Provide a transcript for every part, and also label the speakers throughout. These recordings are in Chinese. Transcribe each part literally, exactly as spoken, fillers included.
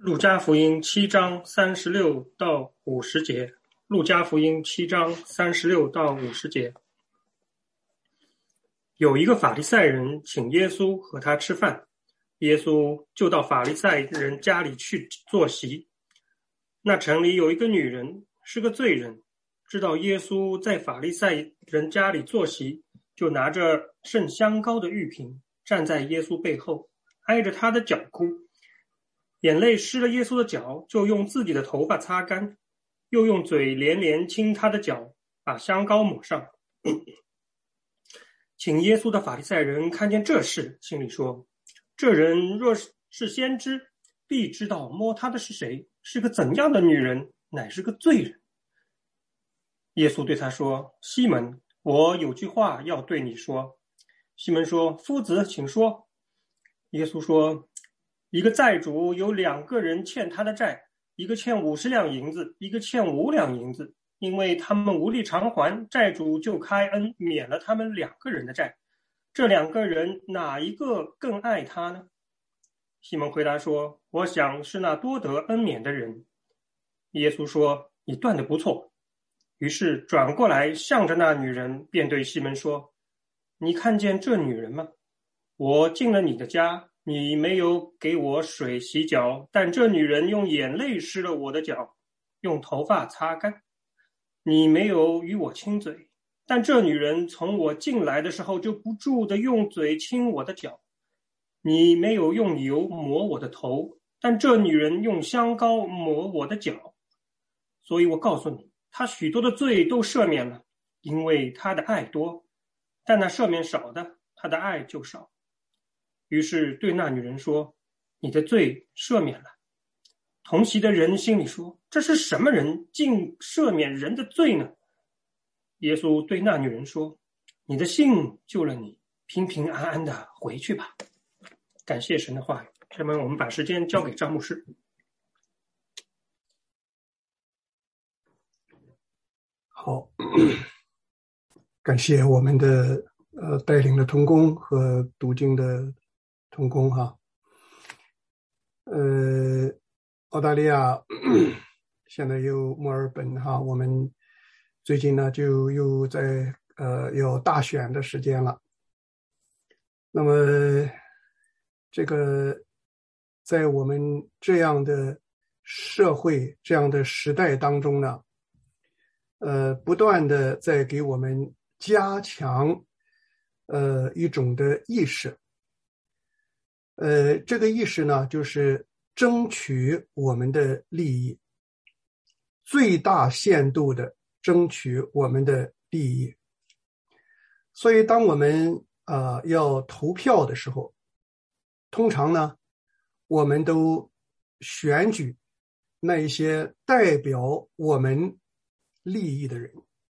Speaker 1: 路加福音七章三十六到五十节。路加福音七章三十六到五十节。有一个法利赛人请耶稣和他吃饭，耶稣就到法利赛人家里去坐席。那城里有一个女人，是个罪人，知道耶稣在法利赛人家里坐席，就拿着盛香膏的玉瓶，站在耶稣背后，挨着他的脚哭，眼泪湿了耶稣的脚，就用自己的头发擦干，又用嘴连连亲他的脚，把香膏抹上。请耶稣的法利赛人看见这事，心里说，这人若是先知，必知道摸他的是谁，是个怎样的女人，乃是个罪人。耶稣对他说，西门，我有句话要对你说。西门说，夫子，请说。耶稣说，一个债主有两个人欠他的债，一个欠五十两银子，一个欠五两银子。因为他们无力偿还，债主就开恩免了他们两个人的债。这两个人哪一个更爱他呢？西门回答说，我想是那多得恩免的人。耶稣说，你断得不错。于是转过来向着那女人，便对西门说，你看见这女人吗？我进了你的家，你没有给我水洗脚，但这女人用眼泪湿了我的脚，用头发擦干。你没有与我亲嘴，但这女人从我进来的时候就不住地用嘴亲我的脚。你没有用油抹我的头，但这女人用香膏抹我的脚。所以我告诉你，她许多的罪都赦免了，因为她的爱多，但那赦免少的，她的爱就少。于是对那女人说，你的罪赦免了。同席的人心里说，这是什么人，竟赦免人的罪呢？耶稣对那女人说，你的信救了你，平平安安的回去吧。感谢神的话语。下面我们把时间交给张牧师。
Speaker 2: 好，感谢我们的呃带领的同工和读经的同工哈。呃澳大利亚现在有墨尔本哈，我们最近呢就又在呃有大选的时间了。那么这个在我们这样的社会这样的时代当中呢，呃不断的在给我们加强呃一种的意识。呃这个意识呢，就是争取我们的利益，最大限度的争取我们的利益。所以当我们呃要投票的时候，通常呢我们都选举那一些代表我们利益的人。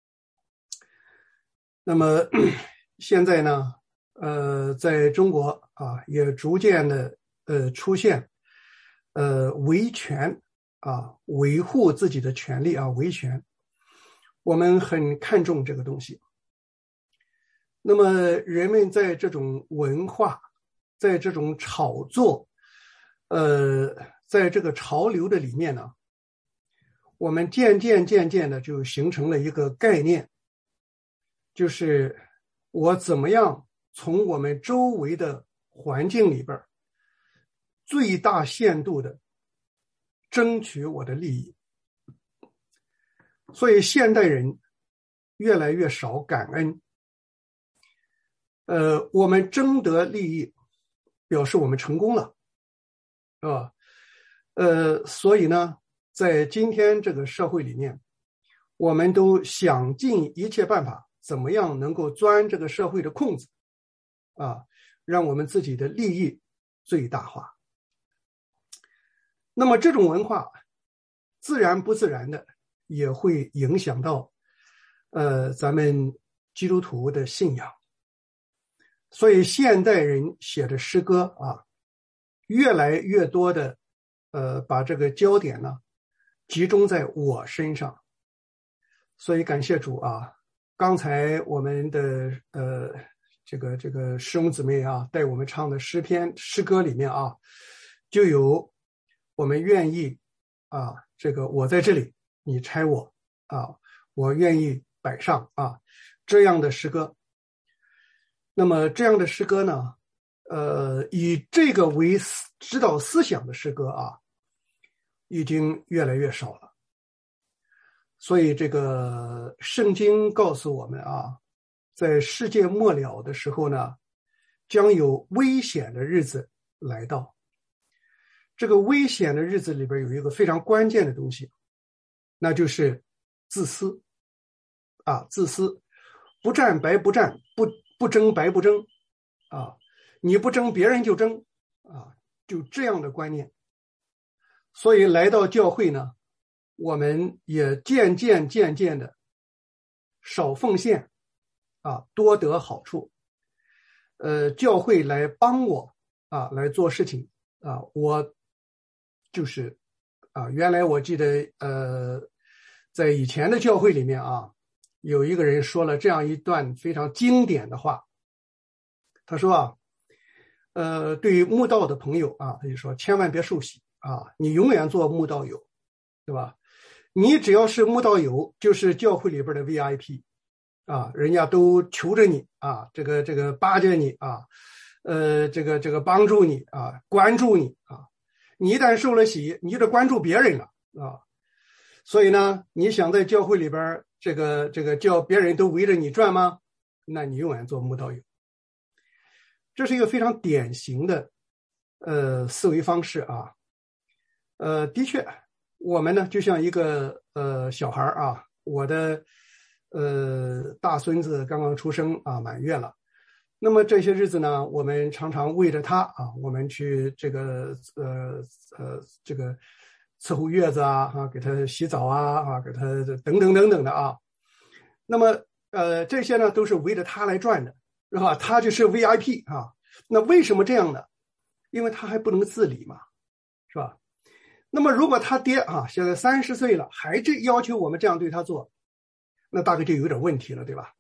Speaker 2: 那么现在呢呃在中国啊也逐渐的呃出现呃维权啊，维护自己的权利啊，维权，我们很看重这个东西。那么人们在这种文化，在这种炒作，呃，在这个潮流的里面呢，我们渐渐渐渐的就形成了一个概念，就是我怎么样从我们周围的环境里边最大限度的争取我的利益。所以现代人越来越少感恩。呃，我们争得利益，表示我们成功了，啊，呃，所以呢，在今天这个社会里面，我们都想尽一切办法，怎么样能够钻这个社会的空子，啊，让我们自己的利益最大化。那么这种文化，自然不自然的也会影响到，呃，咱们基督徒的信仰。所以现代人写的诗歌啊，越来越多的呃把这个焦点呢集中在我身上。所以感谢主啊，刚才我们的呃这个这个师兄姊妹啊带我们唱的诗篇诗歌里面啊，就有我们愿意啊，这个我在这里，你拆我啊，我愿意摆上啊，这样的诗歌。那么这样的诗歌呢，呃，以这个为指导思想的诗歌啊，已经越来越少了。所以这个圣经告诉我们啊，在世界末了的时候呢，将有危险的日子来到。这个危险的日子里边有一个非常关键的东西，那就是自私啊，自私，不战白不战，不不争白不争啊，你不争别人就争啊，就这样的观念。所以来到教会呢，我们也渐渐渐渐的少奉献啊，多得好处。呃，教会来帮我啊，来做事情啊，我就是啊，原来我记得呃，在以前的教会里面啊，有一个人说了这样一段非常经典的话，他说啊，呃，对于慕道的朋友啊，他就说千万别受洗啊，你永远做慕道友，对吧？你只要是慕道友，就是教会里边的 V I P 啊，人家都求着你啊，这个这个巴结你啊，呃，这个这个帮助你啊，关注你啊。你一旦受了洗，你就得关注别人了啊。所以呢，你想在教会里边这个这个叫别人都围着你转吗？那你永远做慕道友。这是一个非常典型的呃思维方式啊。呃，的确，我们呢就像一个呃小孩啊，我的呃大孙子刚刚出生啊，满月了。那么这些日子呢，我们常常为着他啊，我们去这个呃呃这个伺候月子啊，啊给他洗澡啊，啊给他等等等等的啊。那么呃这些呢都是围着他来转的，是吧？他就是 V I P 啊。那为什么这样呢？因为他还不能自理嘛，是吧？那么如果他爹啊现在三十岁了，还这要求我们这样对他做，那大概就有点问题了，对吧？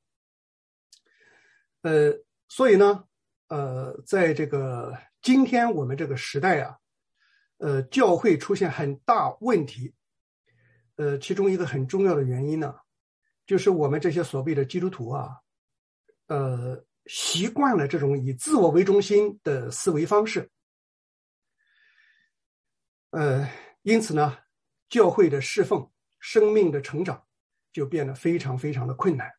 Speaker 2: 呃。所以呢，呃，在这个今天我们这个时代啊，呃，教会出现很大问题，呃，其中一个很重要的原因呢，就是我们这些所谓的基督徒啊，呃，习惯了这种以自我为中心的思维方式，呃，因此呢，教会的侍奉、生命的成长就变得非常非常的困难。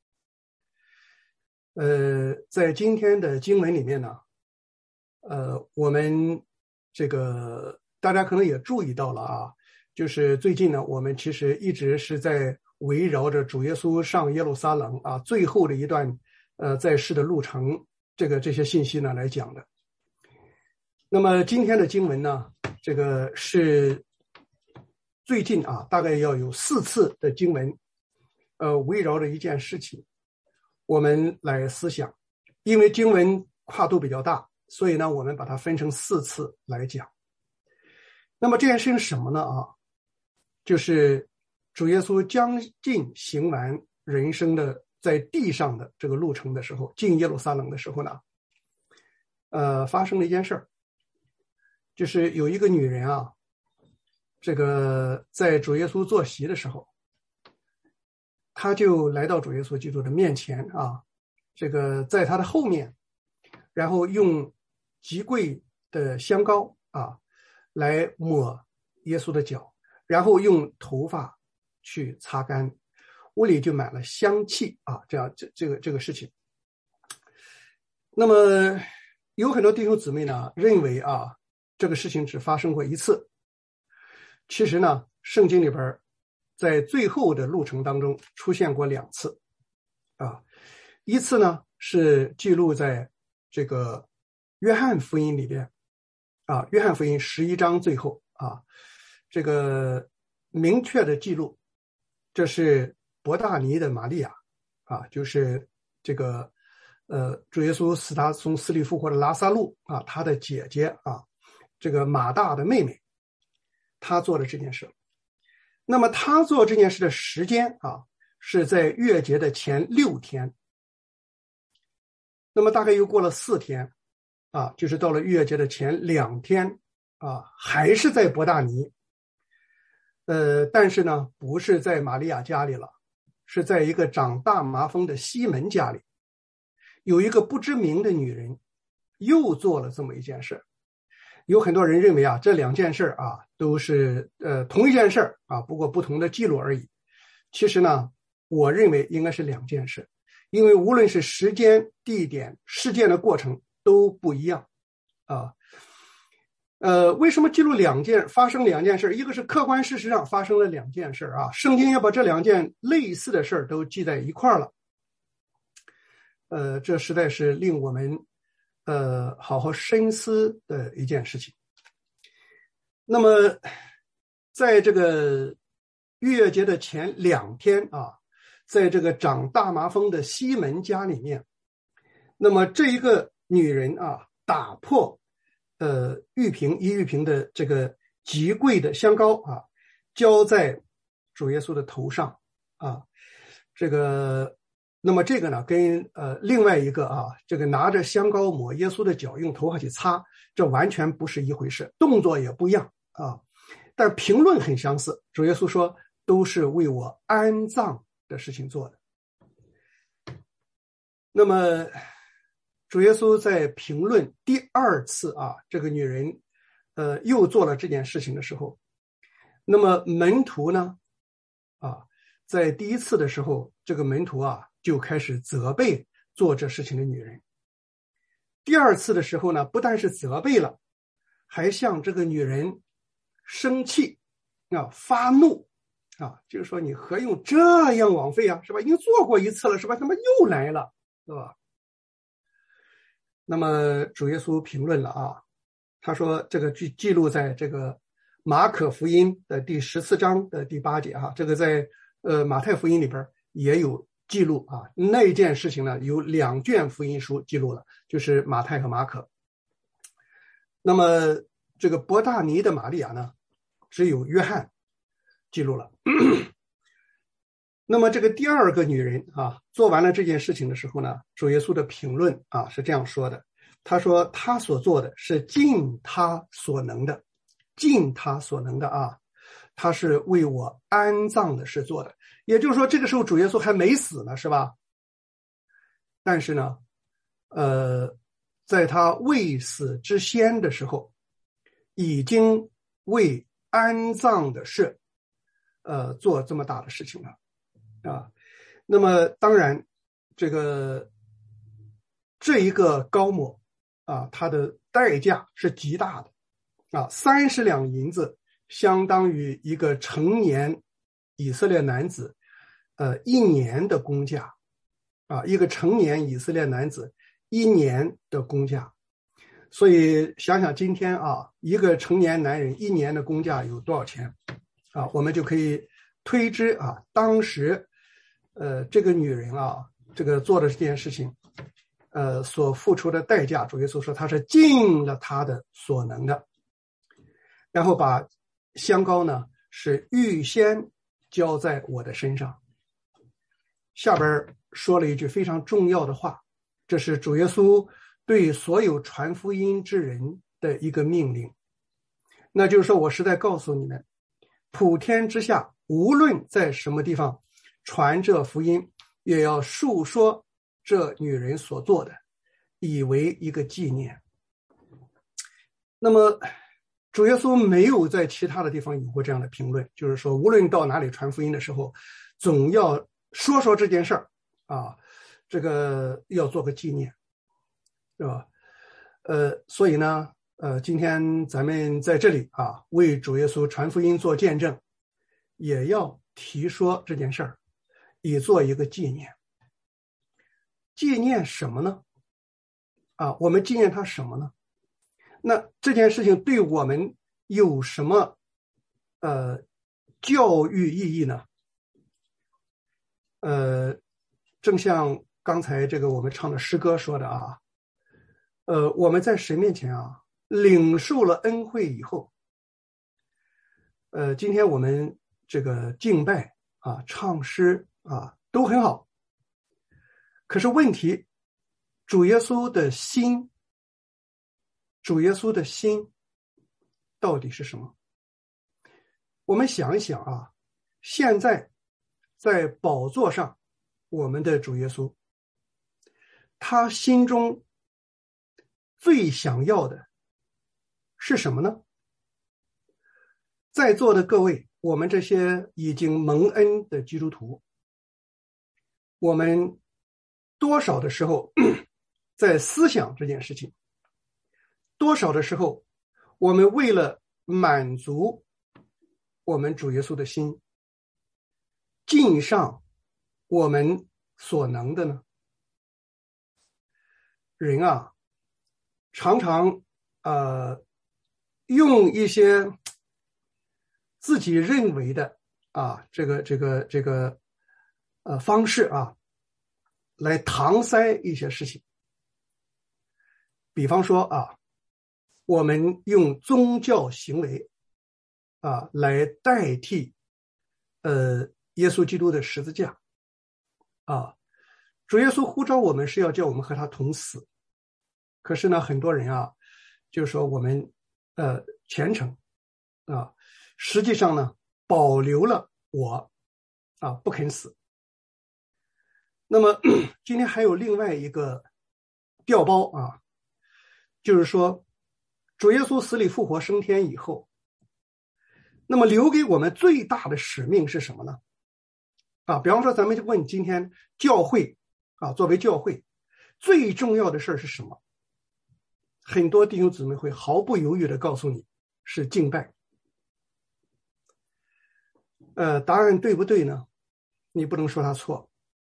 Speaker 2: 呃，在今天的经文里面呢，呃，我们这个大家可能也注意到了啊，就是最近呢，我们其实一直是在围绕着主耶稣上耶路撒冷啊最后的一段呃在世的路程，这个这些信息呢来讲的。那么今天的经文呢，这个是最近啊，大概要有四次的经文，呃，围绕着一件事情。我们来思想，因为经文跨度比较大，所以呢，我们把它分成四次来讲。那么这件事情什么呢？啊，就是主耶稣将近行完人生的在地上的这个路程的时候，进耶路撒冷的时候呢，呃，发生了一件事儿，就是有一个女人啊，这个在主耶稣坐席的时候，他就来到主耶稣基督的面前啊，这个在他的后面，然后用极贵的香膏啊来抹耶稣的脚，然后用头发去擦干，屋里就满了香气啊，这样这这个这个事情。那么有很多弟兄姊妹呢认为啊，这个事情只发生过一次。其实呢，圣经里边在最后的路程当中出现过两次啊，一次呢是记录在这个约翰福音里边啊，约翰福音十一章最后啊，这个明确的记录，这是伯大尼的玛利亚啊，就是这个呃主耶稣使他从死里复活的拉撒路啊，他的姐姐啊，这个马大的妹妹，她做了这件事。那么他做这件事的时间啊，是在月节的前六天。那么大概又过了四天啊，就是到了月节的前两天啊，还是在伯大尼，呃，但是呢，不是在玛利亚家里了，是在一个长大麻风的西门家里，有一个不知名的女人又做了这么一件事。有很多人认为啊，这两件事啊都是呃同一件事啊，不过不同的记录而已。其实呢，我认为应该是两件事，因为无论是时间、地点、事件的过程都不一样啊。呃，为什么记录两件发生两件事？一个是客观事实上发生了两件事啊，圣经要把这两件类似的事都记在一块儿了。呃，这实在是令我们呃好好深思的一件事情。那么，在这个逾越节的前两天啊，在这个长大麻风的西门家里面，那么这一个女人啊，打破呃玉瓶一玉瓶的这个极贵的香膏啊，浇在主耶稣的头上啊，这个那么这个呢，跟呃另外一个啊，这个拿着香膏抹耶稣的脚，用头发去擦，这完全不是一回事，动作也不一样啊，但评论很相似。主耶稣说，都是为我安葬的事情做的。那么主耶稣在评论第二次啊，这个女人呃又做了这件事情的时候，那么门徒呢啊，在第一次的时候，这个门徒啊就开始责备做这事情的女人。第二次的时候呢，不但是责备了，还向这个女人生气啊，发怒啊，就是说你何用这样枉费啊，是吧？已经做过一次了，是吧？他妈又来了，是吧？那么主耶稣评论了啊，他说这个记记录在这个马可福音的第十四章的第八节哈、啊，这个在呃马太福音里边也有记录啊。那件事情呢，有两卷福音书记录了，就是马太和马可。那么这个伯大尼的玛利亚呢，只有约翰记录了。那么这个第二个女人啊，做完了这件事情的时候呢，主耶稣的评论啊是这样说的，他说他所做的是尽他所能的，尽他所能的啊，他是为我安葬的事做的。也就是说，这个时候主耶稣还没死呢，是吧？但是呢，呃，在他未死之先的时候，已经为安葬的事，呃，做这么大的事情了。啊，那么当然，这个这一个膏抹啊，它的代价是极大的啊，三十两银子相当于一个成年以色列男子呃一年的工价啊，一个成年以色列男子一年的工价。所以想想今天啊，一个成年男人一年的工价有多少钱啊？我们就可以推知啊，当时。呃，这个女人啊，这个做的这件事情，呃，所付出的代价，主耶稣说她是尽了她的所能的，然后把香膏呢是预先浇在我的身上。下边说了一句非常重要的话，这是主耶稣对所有传福音之人的一个命令，那就是说我实在告诉你们，普天之下无论在什么地方传这福音，也要述说这女人所做的，以为一个纪念。那么主耶稣没有在其他的地方有过这样的评论，就是说无论到哪里传福音的时候，总要说说这件事儿啊，这个要做个纪念，是吧？呃，所以呢，呃，今天咱们在这里啊，为主耶稣传福音做见证，也要提说这件事儿，以做一个纪念。纪念什么呢？啊，我们纪念他什么呢？那这件事情对我们有什么呃教育意义呢？呃，正像刚才这个我们唱的诗歌说的啊，呃，我们在神面前啊，领受了恩惠以后，呃，今天我们这个敬拜啊、唱诗啊都很好，可是问题，主耶稣的心，主耶稣的心到底是什么？我们想一想啊，现在在宝座上，我们的主耶稣，他心中最想要的是什么呢？在座的各位，我们这些已经蒙恩的基督徒，我们多少的时候在思想这件事情，多少的时候我们为了满足我们主耶稣的心，尽上我们所能的呢？人啊，常常呃用一些自己认为的啊这个这个这个呃方式啊，来搪塞一些事情。比方说啊，我们用宗教行为啊来代替呃耶稣基督的十字架啊。主耶稣呼召我们是要叫我们和他同死，可是呢，很多人啊，就是说我们呃虔诚啊，实际上呢保留了我啊不肯死。那么今天还有另外一个调包啊，就是说主耶稣死里复活升天以后，那么留给我们最大的使命是什么呢？啊，比方说咱们就问今天教会啊，作为教会最重要的事是什么？很多弟兄姊妹会毫不犹豫地告诉你是敬拜。呃，答案对不对呢？你不能说他错，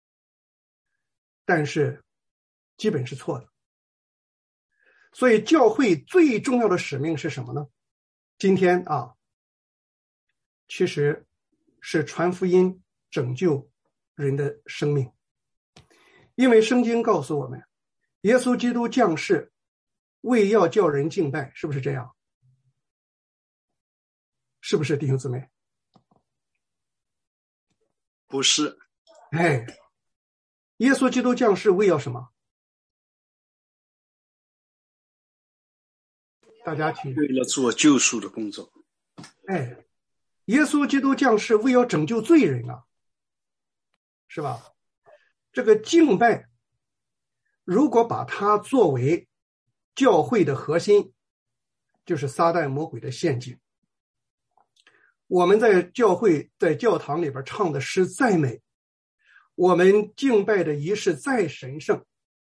Speaker 2: 但是基本是错的。所以教会最重要的使命是什么呢？今天啊，其实是传福音，拯救人的生命。因为圣经告诉我们，耶稣基督降世为要叫人敬拜，是不是这样？是不是弟兄姊妹？
Speaker 3: 不是。
Speaker 2: 哎，耶稣基督降世为要什么？大家请。
Speaker 3: 为了做救赎的工作。
Speaker 2: 哎，耶稣基督降世为要拯救罪人啊，是吧？这个敬拜，如果把它作为教会的核心，就是撒旦魔鬼的陷阱。我们在教会在教堂里边唱的诗再美，我们敬拜的仪式再神圣，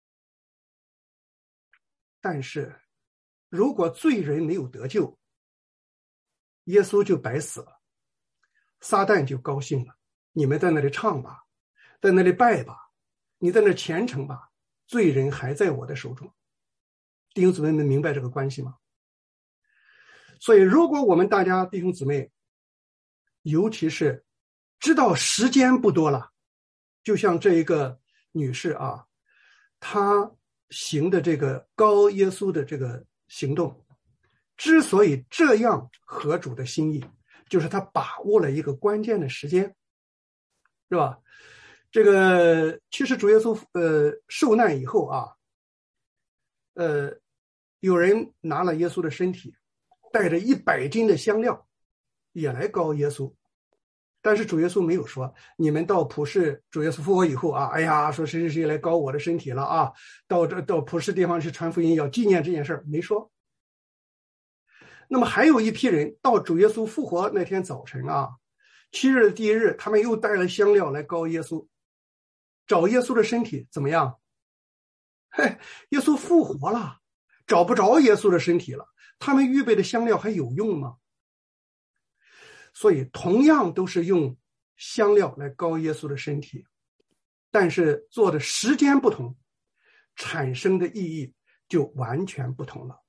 Speaker 2: 但是如果罪人没有得救，耶稣就白死了，撒旦就高兴了。你们在那里唱吧，在那里拜吧，你在那虔诚吧，罪人还在我的手中。弟兄姊妹们明白这个关系吗？所以如果我们大家弟兄姊妹，尤其是知道时间不多了，就像这一个女士啊，她行的这个高耶稣的这个行动，之所以这样合主的心意，就是她把握了一个关键的时间，是吧？这个其实主耶稣呃受难以后啊，呃，有人拿了耶稣的身体，带着一百斤的香料，也来膏耶稣。但是主耶稣没有说，你们到普世主耶稣复活以后啊，哎呀，说谁谁谁来膏我的身体了啊，到这到普世地方去传福音，要纪念这件事儿，没说。那么还有一批人到主耶稣复活那天早晨啊，七日的第一日，他们又带了香料来膏耶稣，找耶稣的身体怎么样？嘿，耶稣复活了，找不着耶稣的身体了，他们预备的香料还有用吗？所以同样都是用香料来膏耶稣的身体，但是做的时间不同，产生的意义就完全不同了。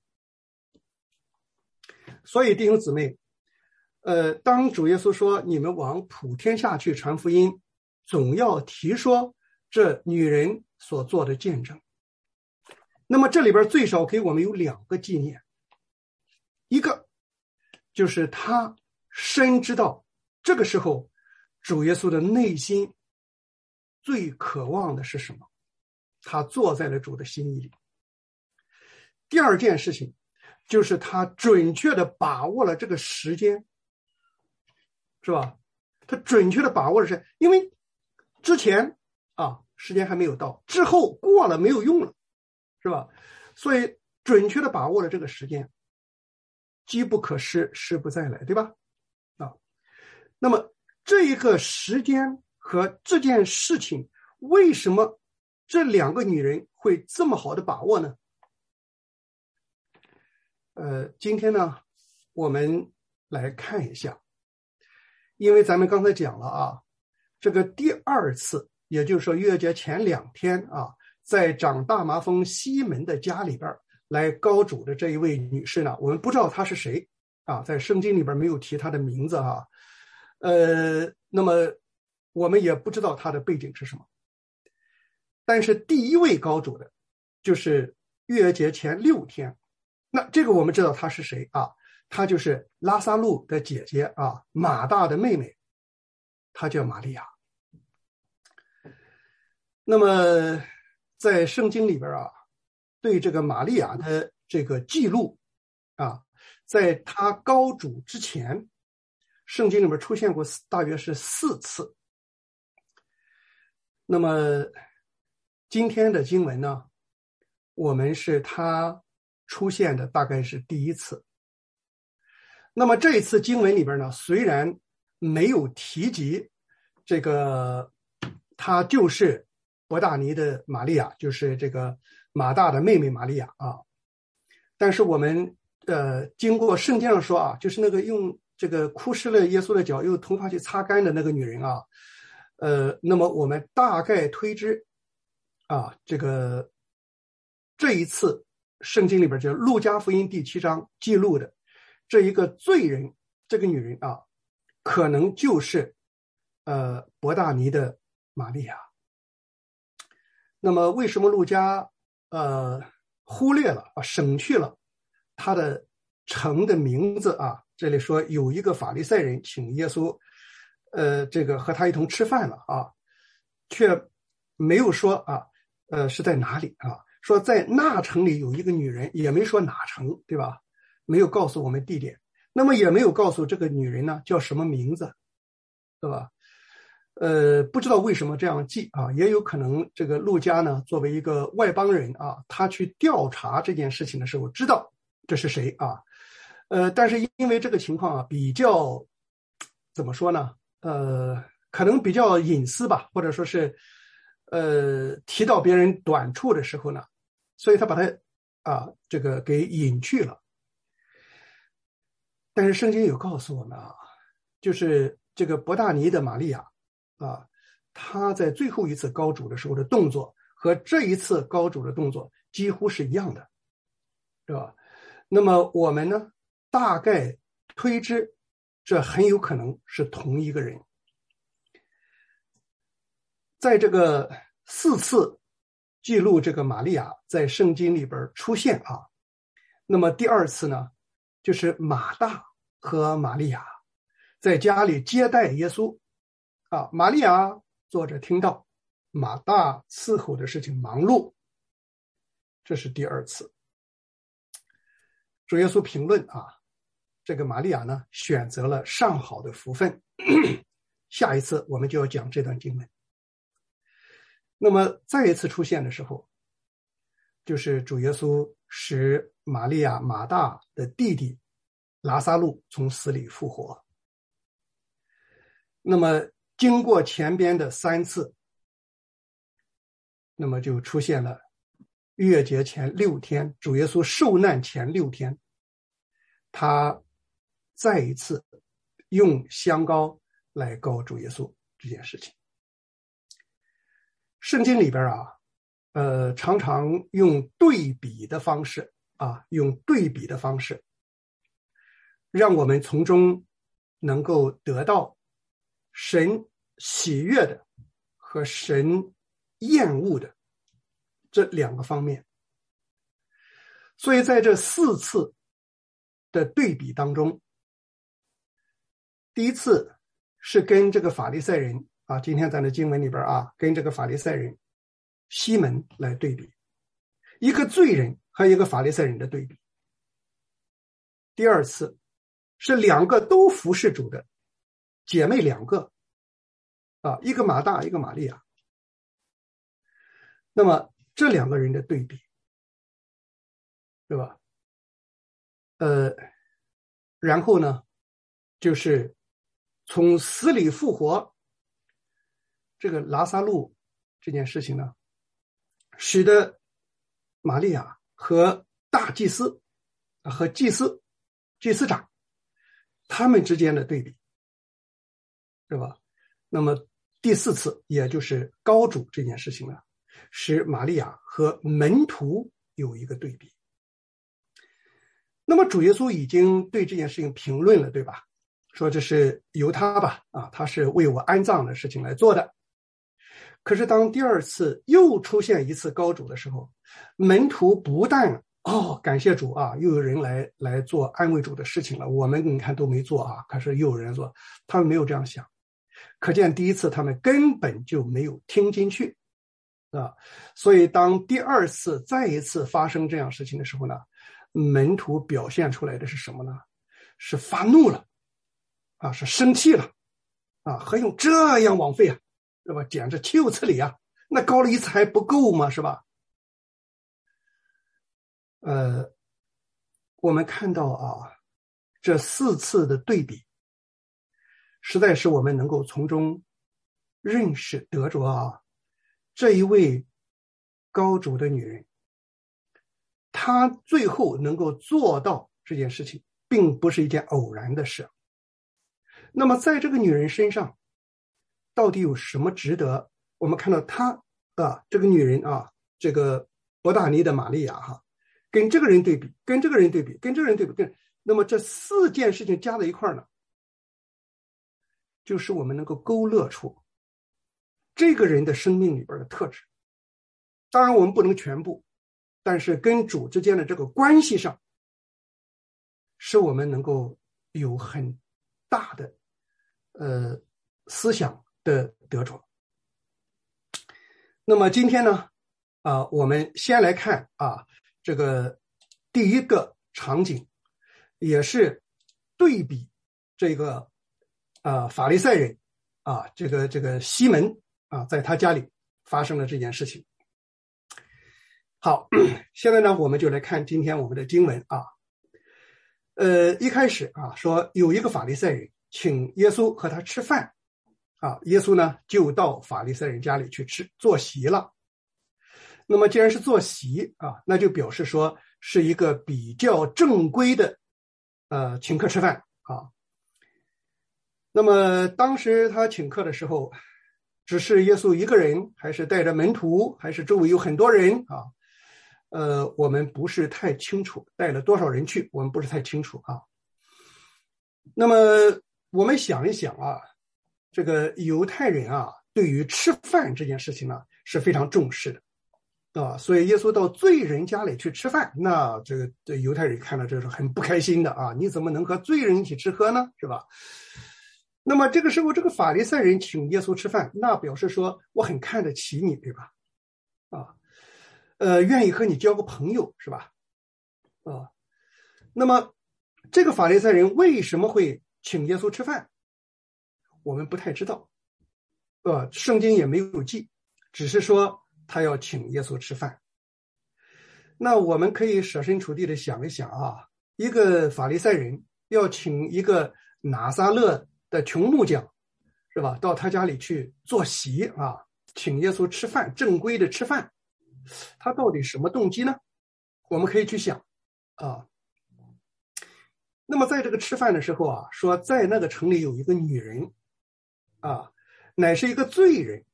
Speaker 2: 所以弟兄姊妹，呃，当主耶稣说你们往普天下去传福音，总要提说这女人所做的见证。那么这里边最少给我们有两个纪念，一个就是他深知道这个时候主耶稣的内心最渴望的是什么，他坐在了主的心意里。第二件事情就是他准确的把握了这个时间，是吧？他准确的把握了是，因为之前啊时间还没有到，之后过了没有用了，是吧？所以准确的把握了这个时间，机不可失，失不再来，对吧？啊，那么这一个时间和这件事情，为什么这两个女人会这么好的把握呢？呃，今天呢，我们来看一下，因为咱们刚才讲了啊，这个第二次，也就是说逾越节前两天啊，在长大麻风西门的家里边来高主的这一位女士呢，我们不知道她是谁啊，在圣经里边没有提她的名字啊，呃，那么我们也不知道她的背景是什么。但是第一位高主的，就是逾越节前六天。那这个我们知道她是谁啊？她就是拉撒路的姐姐啊，马大的妹妹，她叫玛利亚。那么在圣经里边啊，对这个玛利亚的这个记录啊，在她高主之前，圣经里面出现过大约是四次。那么今天的经文呢，我们是她出现的大概是第一次。那么这一次经文里边呢，虽然没有提及这个她就是伯大尼的玛利亚，就是这个马大的妹妹玛利亚啊，但是我们呃经过圣经上说啊，就是那个用这个哭湿了耶稣的脚，用头发去擦干的那个女人啊，呃，那么我们大概推知啊，这个这一次圣经里边就是路加福音第七章记录的这一个罪人，这个女人啊，可能就是呃伯大尼的玛利亚。那么为什么路加呃忽略了啊，省去了他的城的名字啊？这里说有一个法利赛人请耶稣，呃，这个和他一同吃饭了啊，却没有说啊，呃是在哪里啊？说在那城里有一个女人，也没说哪城，对吧？没有告诉我们地点，那么也没有告诉这个女人呢叫什么名字，对吧？呃，不知道为什么这样记啊，也有可能这个路加呢作为一个外邦人啊，他去调查这件事情的时候知道这是谁啊，呃，但是因为这个情况啊比较怎么说呢？呃，可能比较隐私吧，或者说是呃提到别人短处的时候呢，所以他把它啊这个给隐去了。但是圣经有告诉我们啊，就是这个伯大尼的玛利亚啊，他在最后一次高主的时候的动作和这一次高主的动作几乎是一样的，对吧？那么我们呢，大概推知这很有可能是同一个人。在这个四次记录这个玛利亚在圣经里边出现啊，那么第二次呢，就是马大和玛利亚在家里接待耶稣啊，玛利亚坐着听道，马大伺候的事情忙碌，这是第二次。主耶稣评论啊，这个玛利亚呢选择了上好的福分下一次我们就要讲这段经文。那么再一次出现的时候，就是主耶稣使玛利亚马大的弟弟拉撒路从死里复活。那么经过前边的三次，那么就出现了逾越节前六天，主耶稣受难前六天，他再一次用香膏来膏主耶稣这件事情。圣经里边啊，呃，常常用对比的方式啊，用对比的方式，让我们从中能够得到神喜悦的和神厌恶的这两个方面。所以在这四次的对比当中，第一次是跟这个法利赛人啊，今天咱的经文里边啊，跟这个法利赛人西门来对比，一个罪人和一个法利赛人的对比。 第二次是两个都服侍主的姐妹两个啊，一个马大，一个玛利亚。那么这两个人的对比，对吧？呃，然后呢，就是从死里复活这个拉撒路这件事情呢，使得玛利亚和大祭司和祭司祭司长他们之间的对比，对吧？那么第四次，也就是高主这件事情呢，使玛利亚和门徒有一个对比。那么主耶稣已经对这件事情评论了，对吧？说这是由他吧，啊，他是为我安葬的事情来做的。可是当第二次又出现一次高主的时候，门徒不但哦感谢主啊，又有人来来做安慰主的事情了，我们你看都没做啊，可是又有人做，他们没有这样想。可见第一次他们根本就没有听进去啊，所以当第二次再一次发生这样事情的时候呢，门徒表现出来的是什么呢？是发怒了啊，是生气了啊，何用这样枉费啊，是吧？简直岂有此理啊！那高了一次还不够吗？是吧？呃，我们看到啊，这四次的对比，实在是我们能够从中认识得着啊，这一位高主的女人，她最后能够做到这件事情，并不是一件偶然的事。那么在这个女人身上，到底有什么值得我们看到她啊，这个女人啊，这个伯大尼的玛利亚哈，跟这个人对比，跟这个人对比，跟这个人对比，跟那么这四件事情加在一块呢，就是我们能够勾勒出这个人的生命里边的特质。当然我们不能全部，但是跟主之间的这个关系上，是我们能够有很大的呃思想的得着。那么今天呢，啊、呃，我们先来看啊，这个第一个场景，也是对比这个啊、呃、法利赛人啊，这个这个西门啊，在他家里发生了这件事情。好，现在呢，我们就来看今天我们的经文啊。呃，一开始啊，说有一个法利赛人请耶稣和他吃饭啊，耶稣呢就到法利赛人家里去吃坐席了。那么既然是坐席啊，那就表示说是一个比较正规的呃请客吃饭啊。那么当时他请客的时候，只是耶稣一个人，还是带着门徒，还是周围有很多人啊？呃，我们不是太清楚，带了多少人去，我们不是太清楚啊。那么我们想一想啊，这个犹太人啊，对于吃饭这件事情呢是非常重视的啊，所以耶稣到罪人家里去吃饭，那这个对犹太人看到这是很不开心的啊，你怎么能和罪人一起吃喝呢？是吧？那么这个时候，这个法利赛人请耶稣吃饭，那表示说我很看得起你，对吧？啊，呃，愿意和你交个朋友，是吧？啊，那么这个法利赛人为什么会请耶稣吃饭？我们不太知道，呃，圣经也没有记，只是说他要请耶稣吃饭。那我们可以设身处地的想一想啊，一个法利赛人要请一个拿撒勒的穷木匠，是吧？到他家里去坐席啊，请耶稣吃饭，正规的吃饭，他到底什么动机呢？我们可以去想啊。那么在这个吃饭的时候啊，说在那个城里有一个女人啊，乃是一个罪人。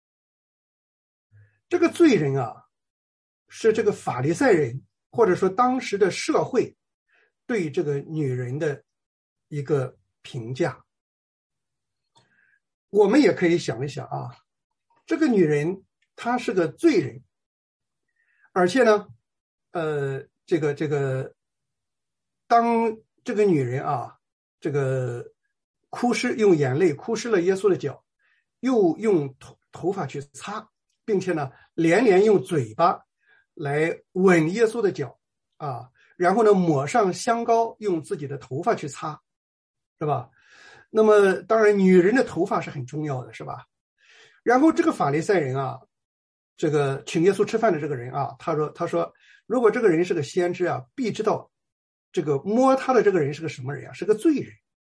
Speaker 2: 这个罪人啊，是这个法利赛人或者说当时的社会对这个女人的一个评价。我们也可以想一想啊，这个女人她是个罪人，而且呢，呃，这个这个，当这个女人啊，这个哭湿，用眼泪哭湿了耶稣的脚，又用头头发去擦，并且呢，连连用嘴巴来吻耶稣的脚啊， 然后呢抹上香膏，用自己的头发去擦，是吧？那么当然女人的头发是很重要的，是吧？然后这个法利赛人啊，这个请耶稣吃饭的这个人啊，他说他说如果这个人是个先知啊，必知道这个摸他的这个人是个什么人啊，是个罪人。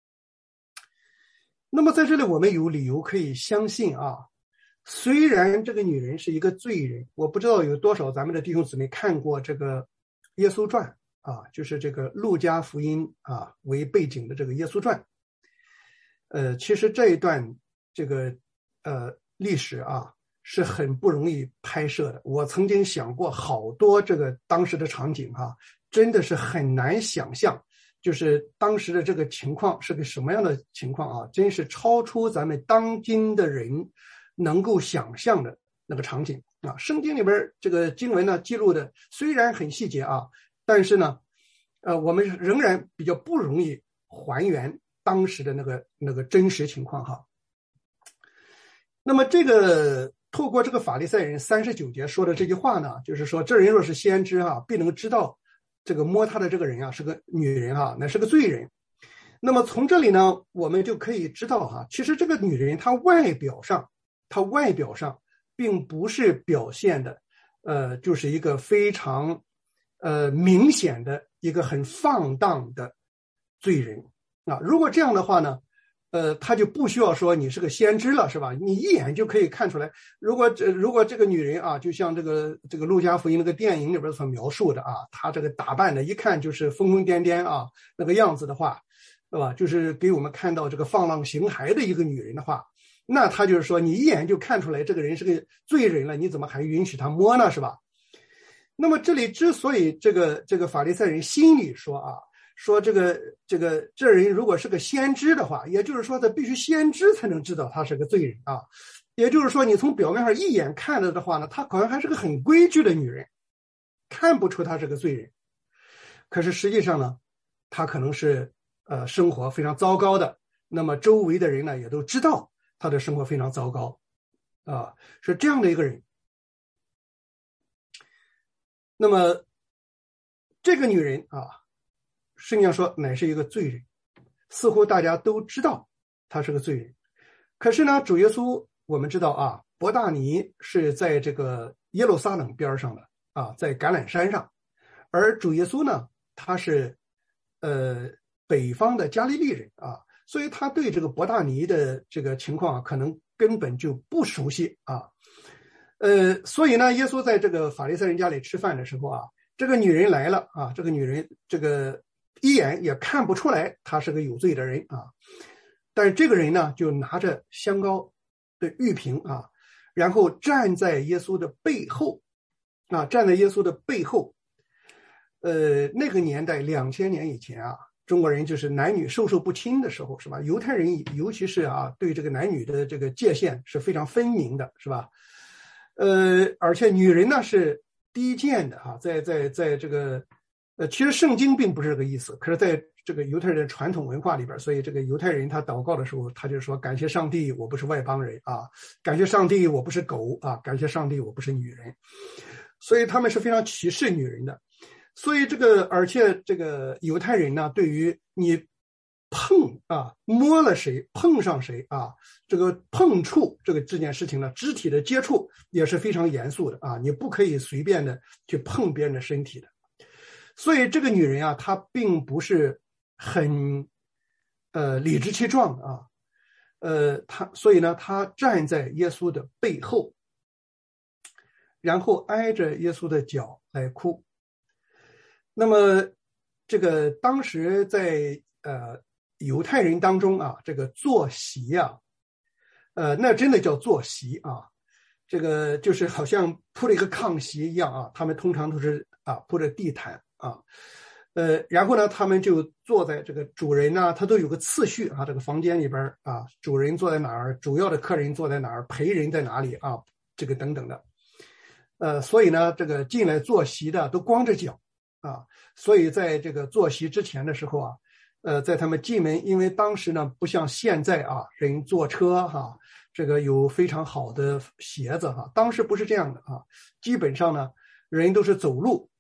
Speaker 2: 那么在这里我们有理由可以相信啊，虽然这个女人是一个罪人，我不知道有多少咱们的弟兄姊妹看过这个耶稣传啊，就是这个路加福音啊为背景的这个耶稣传。呃，其实这一段这个呃历史啊是很不容易拍摄的。我曾经想过好多这个当时的场景哈、啊，真的是很难想象，就是当时的这个情况是个什么样的情况啊，真是超出咱们当今的人能够想象的那个场景啊。圣经里边这个经文呢记录的虽然很细节啊，但是呢，呃，我们仍然比较不容易还原当时的那个那个真实情况哈。那么这个透过这个法利赛人三十九节说的这句话呢，就是说这人若是先知哈、啊，必能知道这个摸他的这个人啊是个女人哈、啊，那是个罪人。那么从这里呢，我们就可以知道哈、啊，其实这个女人她外表上，她外表上并不是表现的，呃，就是一个非常呃明显的一个很放荡的罪人啊。如果这样的话呢，呃，他就不需要说你是个先知了，是吧？你一眼就可以看出来。如果这如果这个女人啊，就像这个这个路加福音那个电影里边所描述的啊，她这个打扮的，一看就是疯疯癫癫啊那个样子的话，对吧？就是给我们看到这个放浪形骸的一个女人的话，那他就是说你一眼就看出来这个人是个罪人了，你怎么还允许他摸呢，是吧？那么这里之所以这个这个法利赛人心里说啊。说这个这个这人如果是个先知的话，也就是说他必须先知才能知道他是个罪人啊。也就是说你从表面上一眼看了的话呢，他好像还是个很规矩的女人，看不出他是个罪人。可是实际上呢，他可能是呃生活非常糟糕的，那么周围的人呢也都知道他的生活非常糟糕啊，是这样的一个人。那么这个女人啊，圣经说乃是一个罪人，似乎大家都知道他是个罪人。可是呢，主耶稣我们知道啊，伯大尼是在这个耶路撒冷边上的啊，在橄榄山上，而主耶稣呢，他是呃北方的加利利人啊，所以他对这个伯大尼的这个情况啊，可能根本就不熟悉啊。呃，所以呢，耶稣在这个法利赛人家里吃饭的时候啊，这个女人来了啊，这个女人这个一眼也看不出来她是个有罪的人啊，但是这个人呢，就拿着香膏的玉瓶啊，然后站在耶稣的背后啊，站在耶稣的背后。呃，那个年代两千年以前啊，中国人就是男女授受不亲的时候，是吧？犹太人尤其是啊，对这个男女的这个界限是非常分明的，是吧？呃，而且女人呢是低贱的啊，在在在这个呃，其实圣经并不是这个意思，可是在这个犹太人的传统文化里边，所以这个犹太人他祷告的时候，他就说感谢上帝，我不是外邦人啊，感谢上帝，我不是狗啊，感谢上帝，我不是女人，所以他们是非常歧视女人的。所以这个，而且这个犹太人呢，对于你碰啊摸了谁，碰上谁啊，这个碰触这个这件事情呢，肢体的接触也是非常严肃的啊，你不可以随便的去碰别人的身体的。所以这个女人啊，她并不是很呃理直气壮啊，呃，她所以呢，她站在耶稣的背后，然后挨着耶稣的脚来哭。那么这个当时在呃犹太人当中啊，这个坐席啊，呃，那真的叫坐席啊，这个就是好像铺了一个炕席一样啊，他们通常都是啊铺着地毯啊，呃，然后呢，他们就坐在这个主人呢，他都有个次序啊，这个房间里边啊，主人坐在哪儿，主要的客人坐在哪儿，陪人在哪里啊，这个等等的，呃，所以呢，这个进来坐席的都光着脚。啊，所以在这个坐席之前的时候啊，呃，在他们进门，因为当时呢不像现在啊，人坐车哈、啊，这个有非常好的鞋子哈、啊，当时不是这样的啊，基本上呢，人都是走路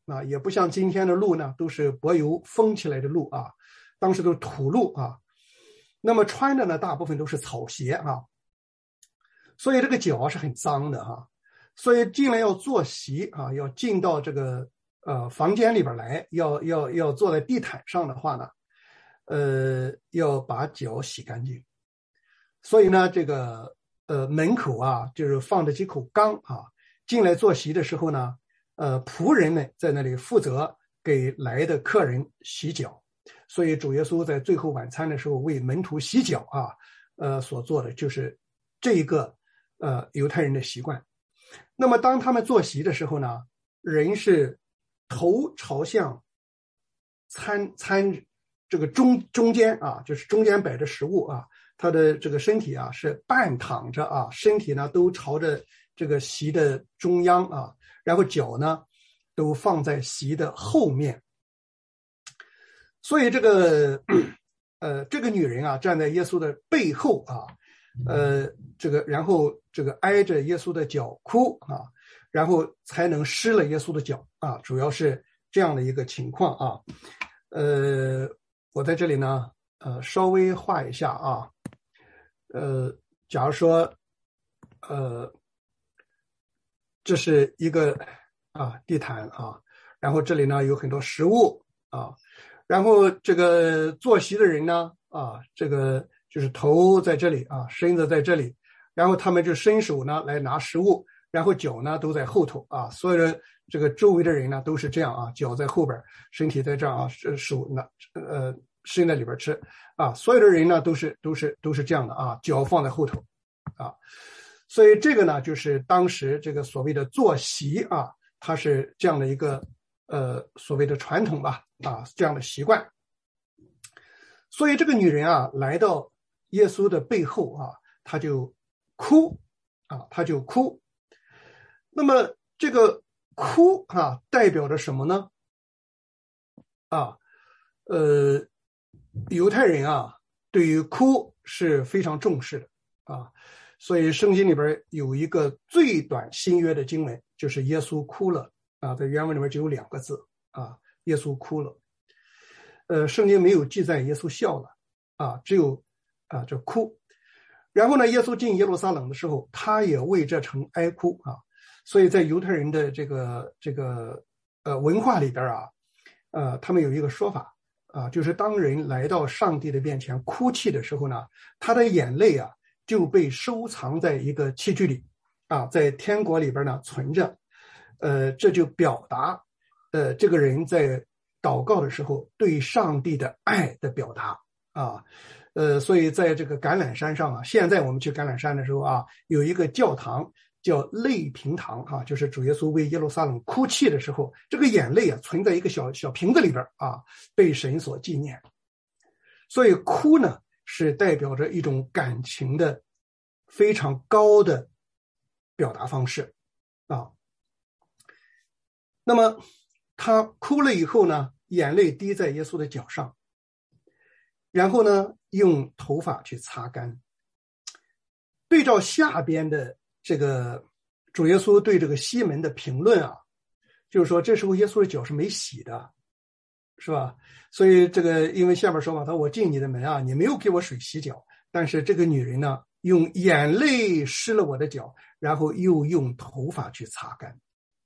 Speaker 2: 啊，也不像今天的路呢都是柏油封起来的路啊，当时都是土路啊。那么穿的呢大部分都是草鞋啊，所以这个脚是很脏的哈、啊。所以进来要坐席啊，要进到这个呃房间里边来，要要要坐在地毯上的话呢，呃，要把脚洗干净。所以呢，这个呃门口啊，就是放着几口缸啊，进来坐席的时候呢，呃仆人们在那里负责给来的客人洗脚。所以主耶稣在最后晚餐的时候为门徒洗脚啊，呃所做的就是这一个呃犹太人的习惯。那么当他们坐席的时候呢，人是头朝向餐餐这个中中间啊，就是中间摆着食物啊，他的这个身体啊是半躺着啊，身体呢都朝着这个席的中央啊，然后脚呢都放在席的后面。所以这个呃这个女人啊站在耶稣的背后啊，呃这个然后这个挨着耶稣的脚哭啊，然后才能湿了耶稣的脚啊，主要是这样的一个情况啊。呃我在这里呢呃稍微画一下啊，呃假如说呃这是一个啊地毯啊，然后这里呢有很多食物啊，然后这个坐席的人呢啊，这个就是头在这里啊，身子在这里，然后他们就伸手呢来拿食物，然后脚呢都在后头啊，所有的这个周围的人呢都是这样啊，脚在后边，身体在这儿啊，手呢呃伸在里边吃啊，所有的人呢都是都是都是这样的啊，脚放在后头啊，所以这个呢就是当时这个所谓的坐席啊，它是这样的一个呃所谓的传统吧啊，这样的习惯。所以这个女人啊来到耶稣的背后啊，她就哭啊，她就哭。那么这个哭啊代表着什么呢？啊呃犹太人啊对于哭是非常重视的啊，所以圣经里边有一个最短新约的经文，就是耶稣哭了啊，在原文里面只有两个字啊，耶稣哭了。呃，圣经没有记载耶稣笑了啊，只有啊这哭。然后呢，耶稣进耶路撒冷的时候，他也为这城哀哭啊。所以在犹太人的这个这个呃文化里边啊，呃，他们有一个说法啊，就是当人来到上帝的面前哭泣的时候呢，他的眼泪啊就被收藏在一个器具里啊，在天国里边呢存着，呃，这就表达呃这个人在祷告的时候对上帝的爱的表达啊，呃，所以在这个橄榄山上啊，现在我们去橄榄山的时候啊，有一个教堂叫泪瓶堂啊，就是主耶稣为耶路撒冷哭泣的时候，这个眼泪啊存在一个小小瓶子里边啊，被神所纪念。所以哭呢是代表着一种感情的非常高的表达方式啊。那么他哭了以后呢，眼泪滴在耶稣的脚上，然后呢用头发去擦干。对照下边的这个主耶稣对这个西门的评论啊，就是说这时候耶稣的脚是没洗的，是吧？所以这个因为下面说嘛，他说我进你的门啊，你没有给我水洗脚，但是这个女人呢用眼泪湿了我的脚，然后又用头发去擦干。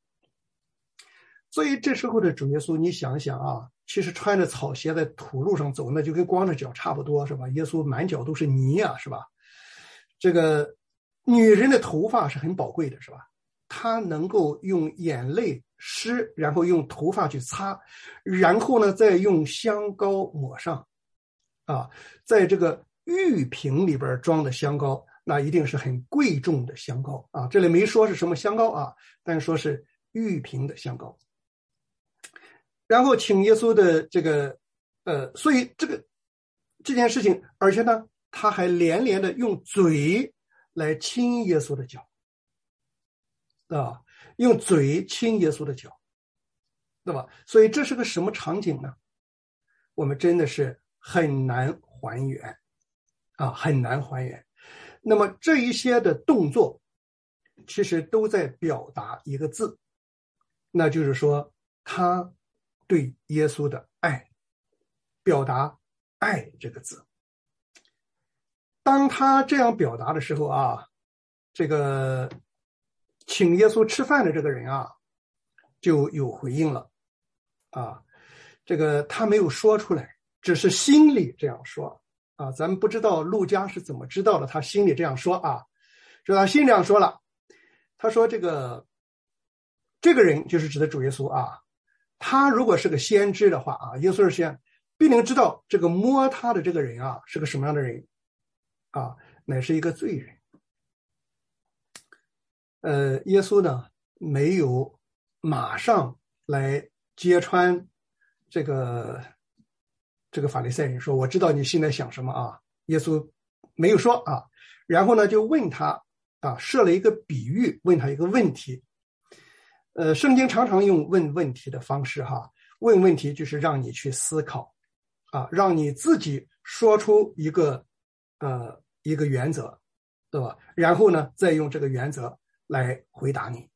Speaker 2: 所以这时候的主耶稣，你想想啊，其实穿着草鞋在土路上走，那就跟光着脚差不多，是吧？耶稣满脚都是泥啊，是吧？这个女人的头发是很宝贵的，是吧？她能够用眼泪湿，然后用头发去擦，然后呢再用香膏抹上啊，在这个玉瓶里边装的香膏，那一定是很贵重的香膏啊，这里没说是什么香膏啊，但是说是玉瓶的香膏。然后请耶稣的这个呃，所以这个这件事情，而且呢他还连连的用嘴来亲耶稣的脚啊，用嘴亲耶稣的脚，对吧？所以这是个什么场景呢？我们真的是很难还原啊，很难还原。那么这一些的动作其实都在表达一个字，那就是说他对耶稣的爱，表达爱这个字。当他这样表达的时候啊，这个请耶稣吃饭的这个人啊就有回应了啊，这个他没有说出来，只是心里这样说啊。咱们不知道路加是怎么知道的，他心里这样说啊，就他心里这样说了。他说这个这个人就是指的主耶稣啊，他如果是个先知的话啊，耶稣是先必能知道这个摸他的这个人啊是个什么样的人啊，乃是一个罪人。呃，耶稣呢没有马上来揭穿这个这个法利赛人，说我知道你现在想什么啊。耶稣没有说啊，然后呢就问他啊，设了一个比喻，问他一个问题。呃，圣经常常用问问题的方式哈，问问题就是让你去思考啊，让你自己说出一个呃一个原则，对吧？然后呢再用这个原则来回答你。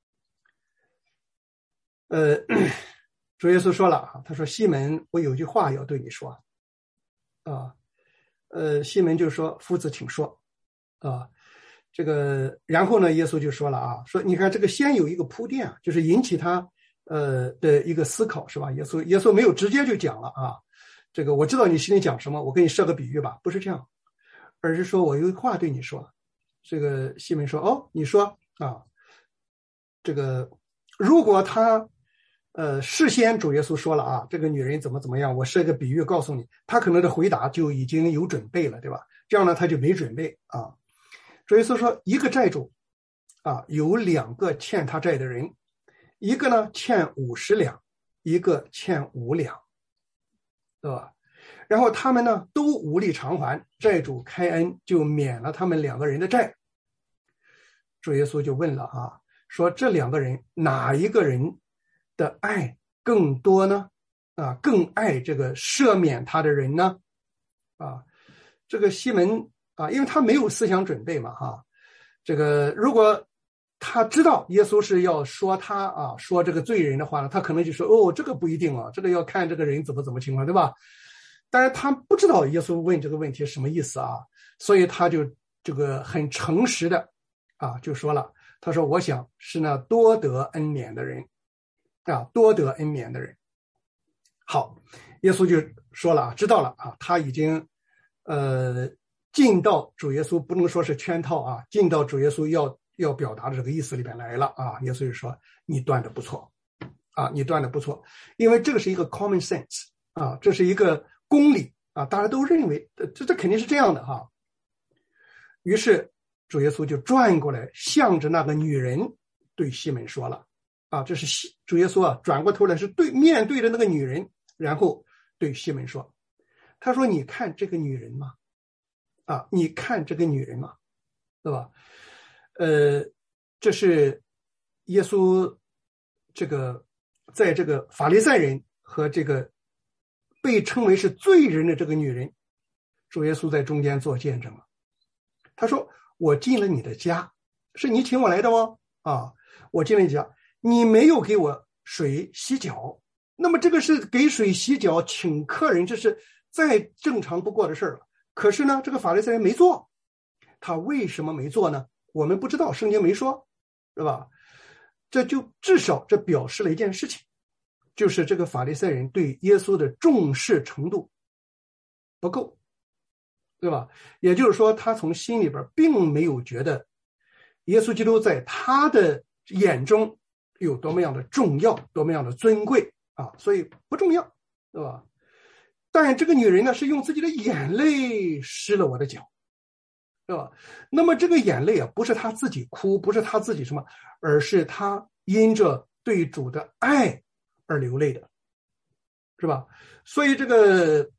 Speaker 2: 呃，主耶稣说了啊，他说西门，我有句话要对你说啊。呃，西门就说夫子请说啊。这个然后呢耶稣就说了啊，说你看这个先有一个铺垫啊，就是引起他呃的一个思考，是吧？耶稣耶稣没有直接就讲了啊，这个我知道你心里讲什么，我给你设个比喻吧，不是这样，而是说我有话对你说。这个西门说哦，你说啊。这个如果他呃事先主耶稣说了啊，这个女人怎么怎么样，我设个比喻告诉你，他可能的回答就已经有准备了，对吧？这样呢他就没准备啊。主耶稣说一个债主啊有两个欠他债的人，一个呢欠五十两，一个欠五两，对吧？然后他们呢都无力偿还，债主开恩就免了他们两个人的债。主耶稣就问了啊，说这两个人哪一个人的爱更多呢？啊，更爱这个赦免他的人呢？啊，这个西门啊，因为他没有思想准备嘛，哈、啊，这个如果他知道耶稣是要说他啊，说这个罪人的话呢，他可能就说哦，这个不一定啊，这个要看这个人怎么怎么情况，对吧？但是他不知道耶稣问这个问题什么意思啊，所以他就这个很诚实的啊，就说了，他说我想是那多得恩免的人啊，多得恩免的人。好，耶稣就说了啊，知道了啊，他已经呃进到主耶稣不能说是圈套啊，进到主耶稣要要表达的这个意思里边来了啊。耶稣就说你断的不错啊，你断的不错，因为这个是一个 common sense 啊，这是一个公理啊，大家都认为这这肯定是这样的哈、啊。于是主耶稣就转过来向着那个女人对西门说了啊，这是主耶稣啊转过头来是对面对着那个女人，然后对西门说，他说你看这个女人吗？啊，你看这个女人吗？对吧？呃，这是耶稣这个在这个法利赛人和这个被称为是罪人的这个女人，主耶稣在中间做见证了。他说我进了你的家，是你请我来的吗？啊，我进了你家，你没有给我水洗脚，那么这个是给水洗脚请客人，这是再正常不过的事了。可是呢这个法利赛人没做，他为什么没做呢？我们不知道，圣经没说，是吧？这就至少这表示了一件事情，就是这个法利赛人对耶稣的重视程度不够，对吧？也就是说他从心里边并没有觉得耶稣基督在他的眼中有多么样的重要，多么样的尊贵啊，所以不重要，对吧？但这个女人呢是用自己的眼泪湿了我的脚，对吧？那么这个眼泪啊不是她自己哭，不是她自己什么，而是她因着对主的爱而流泪的，是吧？所以这个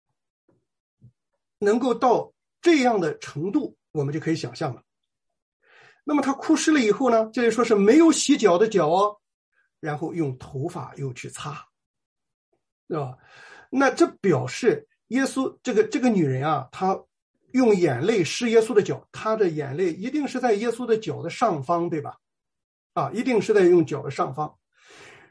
Speaker 2: 能够到这样的程度我们就可以想象了。那么她哭湿了以后呢，这里说是没有洗脚的脚哦，然后用头发又去擦，对吧？那这表示耶稣这个这个女人啊，她用眼泪湿耶稣的脚，她的眼泪一定是在耶稣的脚的上方，对吧？啊，一定是在用脚的上方。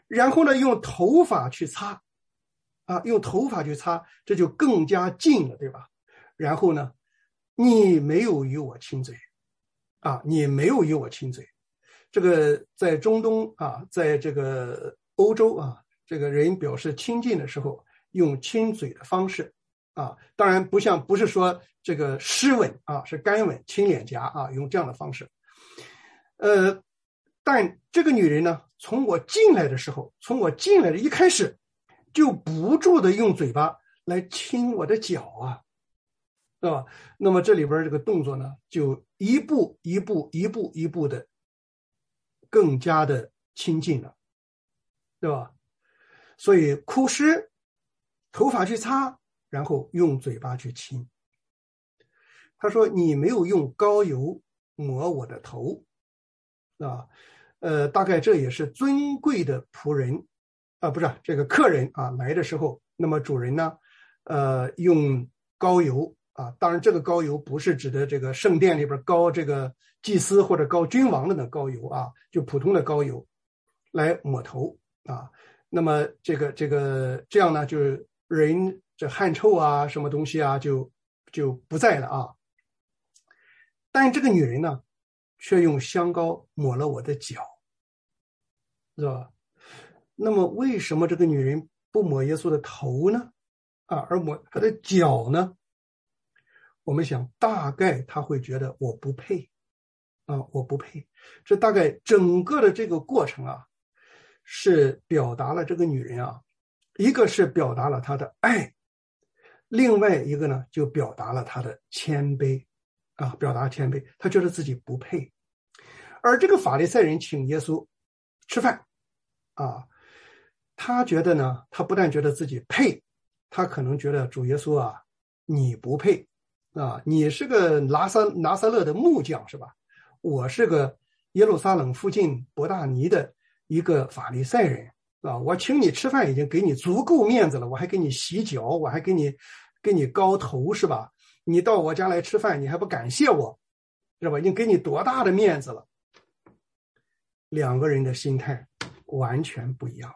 Speaker 2: 然后呢用头发去擦啊，用头发去擦，这就更加近了，对吧？然后呢，你没有与我亲嘴啊，你没有与我亲嘴。这个在中东啊，在这个欧洲啊，这个人表示亲近的时候用亲嘴的方式啊，当然不像不是说这个湿吻啊，是干吻，亲脸颊啊，用这样的方式。呃，但这个女人呢，从我进来的时候，从我进来的一开始，就不住的用嘴巴来亲我的脚啊，对吧？那么这里边这个动作呢，就一步一步一步一步的更加的亲近了，对吧？所以哭湿，头发去擦，然后用嘴巴去亲。他说你没有用膏油抹我的头啊，呃，大概这也是尊贵的仆人啊，不是这个客人啊来的时候，那么主人呢，呃，用膏油啊，当然这个膏油不是指的这个圣殿里边膏这个祭司或者膏君王的那膏油啊，就普通的膏油来抹头啊。那么这个这个这样呢，就是人这汗臭啊，什么东西啊，就就不在了啊。但这个女人呢，却用香膏抹了我的脚，是吧？那么为什么这个女人不抹耶稣的头呢？啊，而抹她的脚呢？我们想，大概她会觉得我不配啊，我不配。这大概整个的这个过程啊，是表达了这个女人啊，一个是表达了她的爱，另外一个呢，就表达了她的谦卑啊，表达谦卑，她觉得自己不配。而这个法利赛人请耶稣吃饭啊，他觉得呢，他不但觉得自己配，他可能觉得主耶稣啊，你不配啊，你是个拿撒拿撒勒的木匠是吧？我是个耶路撒冷附近伯大尼的一个法利赛人啊，我请你吃饭已经给你足够面子了，我还给你洗脚，我还给你给你膏头是吧？你到我家来吃饭，你还不感谢我，是吧？已经给你多大的面子了。两个人的心态完全不一样。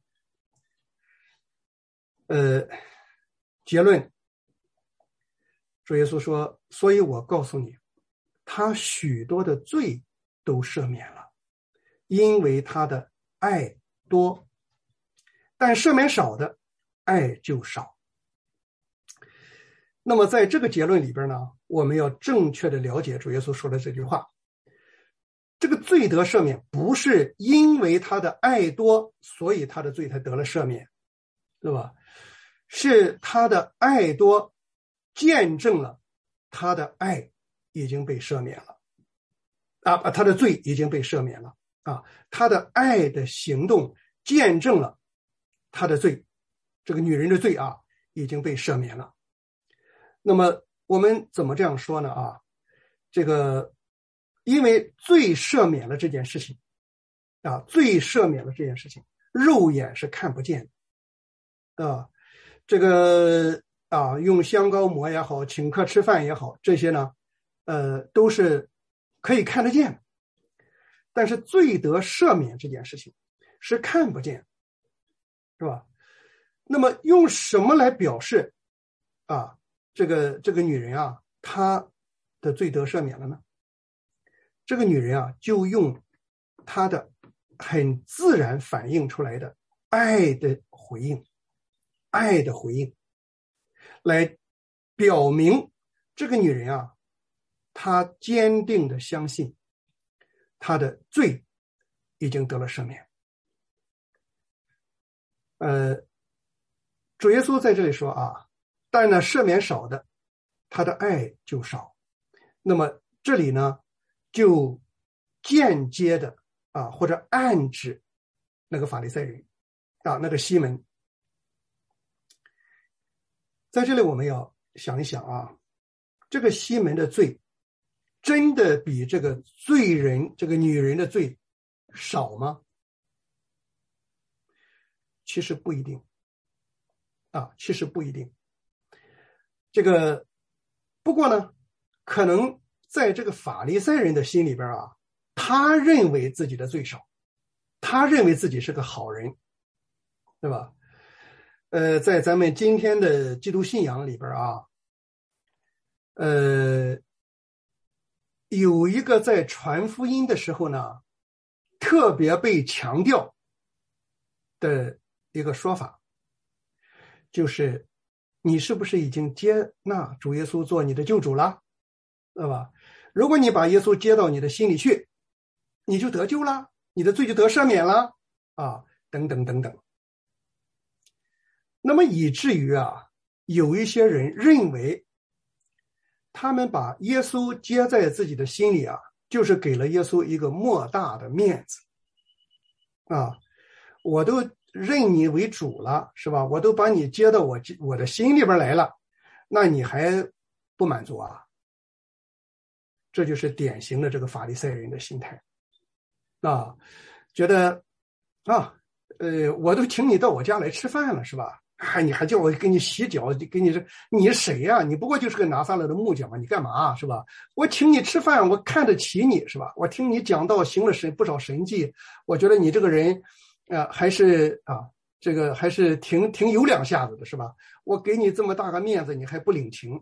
Speaker 2: 呃，结论，主耶稣说，所以我告诉你，他许多的罪都赦免了，因为他的爱多，但赦免少的爱就少。那么在这个结论里边呢，我们要正确的了解主耶稣说的这句话，这个罪得赦免不是因为他的爱多，所以他的罪才得了赦免，对吧？是他的爱多见证了他的爱已经被赦免了啊，他的罪已经被赦免了啊，他的爱的行动见证了他的罪，这个女人的罪啊已经被赦免了。那么我们怎么这样说呢啊？这个因为罪赦免了这件事情啊，罪赦免了这件事情，肉眼是看不见的啊。这个啊，用香膏抹也好，请客吃饭也好，这些呢，呃，都是可以看得见。但是罪得赦免这件事情是看不见，是吧？那么用什么来表示啊？这个这个女人啊，她的罪得赦免了呢？这个女人啊，就用她的很自然反映出来的爱的回应，爱的回应，来表明这个女人啊，她坚定的相信她的罪已经得了赦免。呃，主耶稣在这里说啊，但呢赦免少的，他的爱就少。那么这里呢，就间接的啊，或者暗指那个法利赛人啊，那个西门。在这里我们要想一想啊，这个西门的罪真的比这个罪人这个女人的罪少吗？其实不一定啊，其实不一定。这个不过呢，可能在这个法利赛人的心里边啊，他认为自己的罪少，他认为自己是个好人对吧？呃，在咱们今天的基督信仰里边啊，呃，有一个在传福音的时候呢，特别被强调的一个说法，就是你是不是已经接纳主耶稣做你的救主了，对吧？如果你把耶稣接到你的心里去，你就得救了，你的罪就得赦免了啊，等等等等。那么以至于啊，有一些人认为，他们把耶稣接在自己的心里啊，就是给了耶稣一个莫大的面子啊，我都认你为主了，是吧？我都把你接到我我的心里边来了，那你还不满足啊？这就是典型的这个法利赛人的心态啊，觉得啊，呃，我都请你到我家来吃饭了，是吧？哎，你还叫我给你洗脚，给你这，你谁呀、啊？你不过就是个拿撒勒的木匠嘛，你干嘛是吧？我请你吃饭，我看得起你是吧？我听你讲道，行了神不少神迹，我觉得你这个人，呃，还是啊，这个还是挺挺有两下子的是吧？我给你这么大个面子，你还不领情，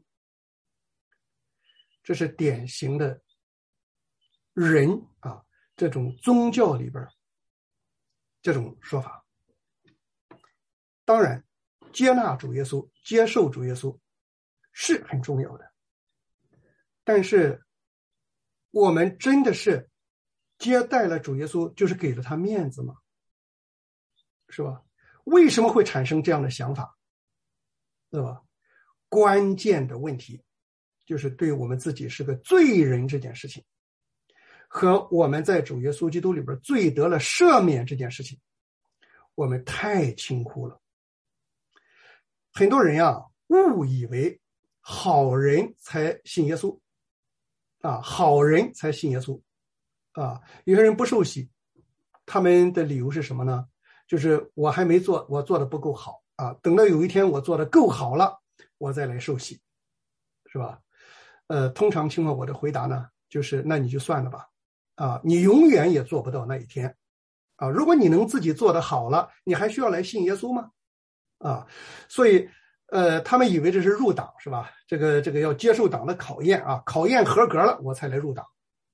Speaker 2: 这是典型的人啊，这种宗教里边这种说法。当然，接纳主耶稣，接受主耶稣是很重要的，但是我们真的是接待了主耶稣就是给了他面子吗？是吧？为什么会产生这样的想法？对吧？关键的问题就是对我们自己是个罪人这件事情，和我们在主耶稣基督里边罪得了赦免这件事情，我们太轻忽了。很多人啊，误以为好人才信耶稣啊，好人才信耶稣啊。有些人不受洗，他们的理由是什么呢？就是我还没做，我做的不够好啊，等到有一天我做的够好了，我再来受洗，是吧？呃，通常情况我的回答呢，就是那你就算了吧，啊，你永远也做不到那一天啊。如果你能自己做得好了，你还需要来信耶稣吗？啊，所以，呃，他们以为这是入党是吧？这个这个要接受党的考验啊，考验合格了，我才来入党。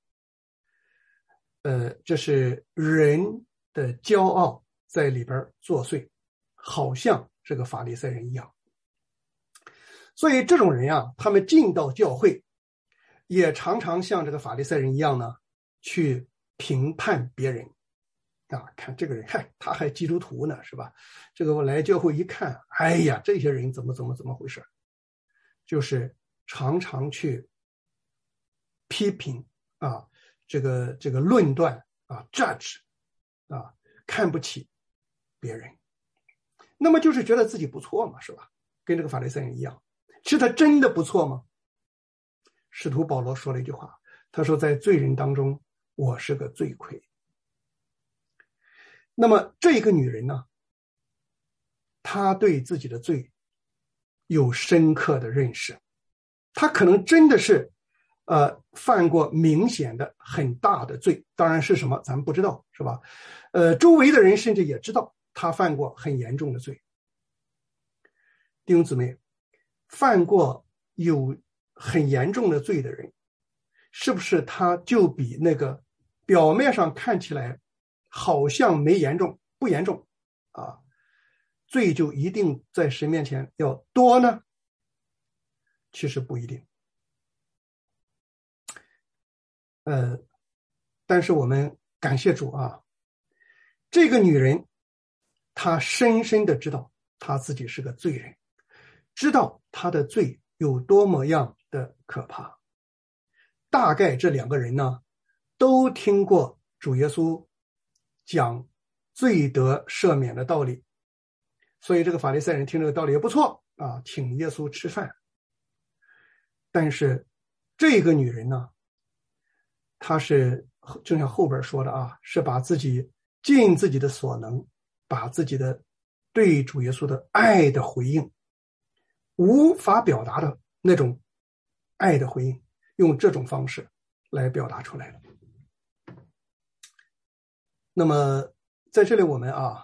Speaker 2: 呃，这是人的骄傲在里边作祟，好像这个法利赛人一样。所以这种人啊，他们进到教会，也常常像这个法利赛人一样呢，去评判别人。啊，看这个人，嗨，他还基督徒呢，是吧？这个我来教会一看，哎呀，这些人怎么怎么怎么回事？就是常常去批评啊，这个这个论断啊 ，judge 啊，看不起别人。那么就是觉得自己不错嘛，是吧？跟这个法利赛人一样。其实他真的不错吗？使徒保罗说了一句话，他说在罪人当中，我是个罪魁。那么这个女人呢，她对自己的罪有深刻的认识，她可能真的是呃犯过明显的很大的罪，当然是什么咱们不知道，是吧？呃，周围的人甚至也知道她犯过很严重的罪。弟兄姊妹，犯过有很严重的罪的人，是不是他就比那个表面上看起来好像没严重不严重啊，罪就一定在神面前要多呢？其实不一定。呃，但是我们感谢主啊，这个女人她深深的知道她自己是个罪人，知道她的罪有多么样的可怕。大概这两个人呢，都听过主耶稣讲罪得赦免的道理，所以这个法利赛人听这个道理也不错啊，请耶稣吃饭。但是这个女人呢，她是就像后边说的啊，是把自己尽自己的所能，把自己的对主耶稣的爱的回应，无法表达的那种爱的回应，用这种方式来表达出来了。那么在这里我们啊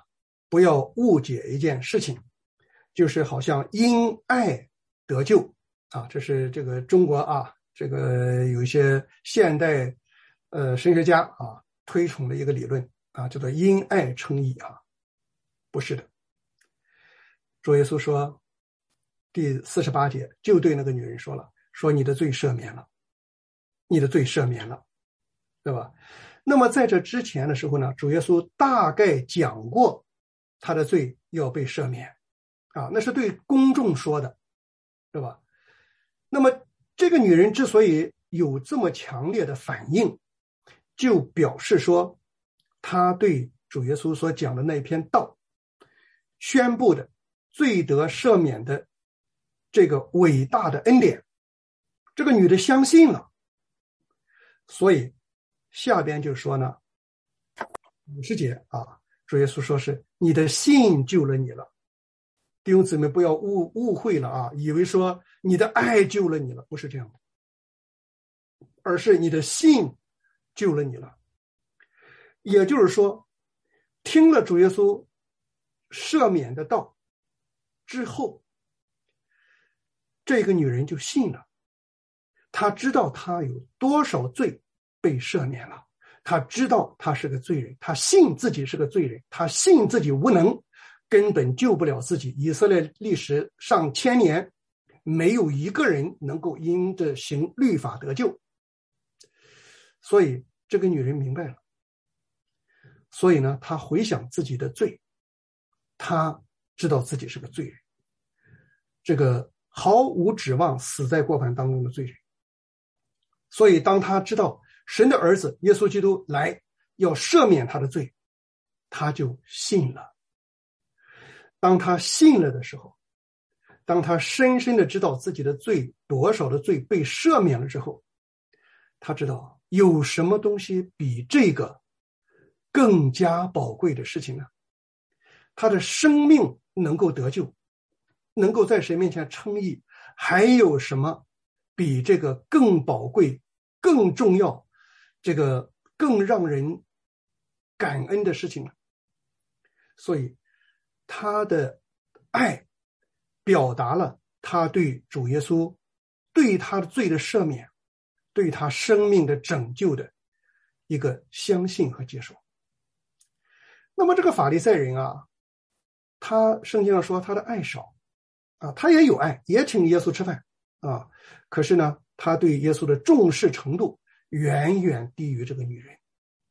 Speaker 2: 不要误解一件事情，就是好像因爱得救啊，这是这个中国啊，这个有一些现代呃神学家啊推崇的一个理论啊，叫做因爱称义啊，不是的。主耶稣说，第四十八节就对那个女人说了，说你的罪赦免了，你的罪赦免了，对吧？那么在这之前的时候呢，主耶稣大概讲过他的罪要被赦免啊，那是对公众说的，对吧？那么这个女人之所以有这么强烈的反应，就表示说她对主耶稣所讲的那篇道宣布的罪得赦免的这个伟大的恩典，这个女的相信了。所以下边就说呢，五十节啊，主耶稣说是你的信救了你了。弟兄姊妹不要误误会了啊，以为说你的爱救了你了，不是这样的，而是你的信救了你了。也就是说，听了主耶稣赦免的道之后，这个女人就信了，她知道她有多少罪被赦免了，她知道她是个罪人，她信自己是个罪人，她信自己无能，根本救不了自己。以色列历史上千年没有一个人能够因着行律法得救，所以这个女人明白了，所以呢，她回想自己的罪，她知道自己是个罪人，这个毫无指望死在过犯当中的罪人。所以当她知道神的儿子耶稣基督来要赦免她的罪，她就信了。当她信了的时候，当她深深的知道自己的罪多少的罪被赦免了之后，她知道有什么东西比这个更加宝贵的事情呢？她的生命能够得救，能够在神面前称义，还有什么比这个更宝贵、更重要、这个更让人感恩的事情呢？所以他的爱表达了他对主耶稣对他的罪的赦免，对他生命的拯救的一个相信和接受。那么这个法利赛人啊，他圣经上说他的爱少啊，他也有爱，也请耶稣吃饭啊，可是呢，他对耶稣的重视程度远远低于这个女人。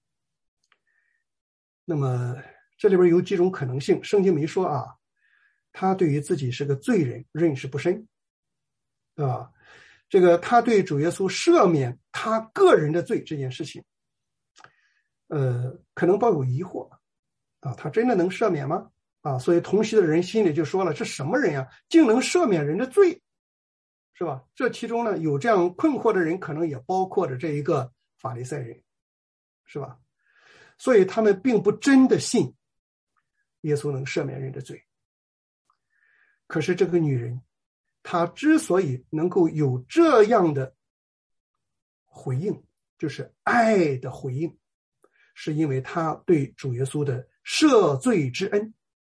Speaker 2: 那么这里边有几种可能性，圣经没说啊，他对于自己是个罪人认识不深啊，这个他对主耶稣赦免他个人的罪这件事情，呃，可能抱有疑惑啊，他真的能赦免吗？啊，所以同席的人心里就说了，这什么人呀，竟能赦免人的罪，是吧？这其中呢，有这样困惑的人，可能也包括着这一个法利赛人，是吧？所以他们并不真的信耶稣能赦免人的罪。可是这个女人，她之所以能够有这样的回应，就是爱的回应，是因为她对主耶稣的赦罪之恩